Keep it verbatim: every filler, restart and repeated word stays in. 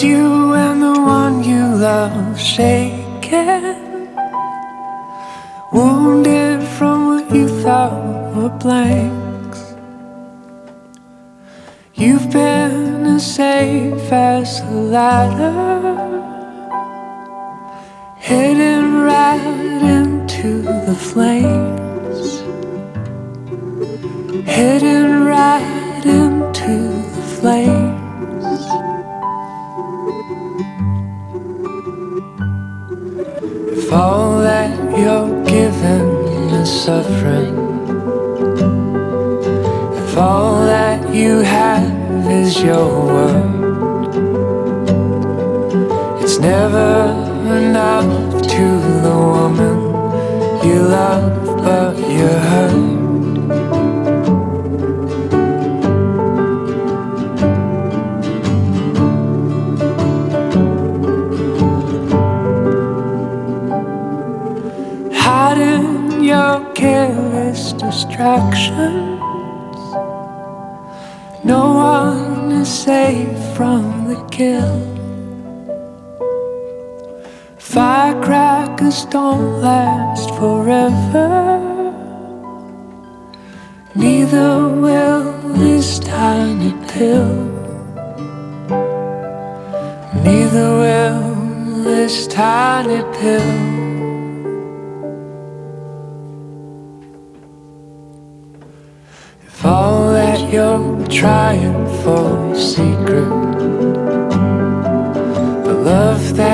you and the one you love shaken, wounded from what you thought were blanks. You've been as safe as a ladder, heading right into the flames, heading right into the flames. If all that you're given is suffering, if all that you have is your word, it's never enough to the woman you love, but you're hurt. Hiding your careless distractions, no one is safe from the kill. Firecrackers don't last forever, neither will this tiny pill, neither will this tiny pill. If all that you're trying for is secret, the love that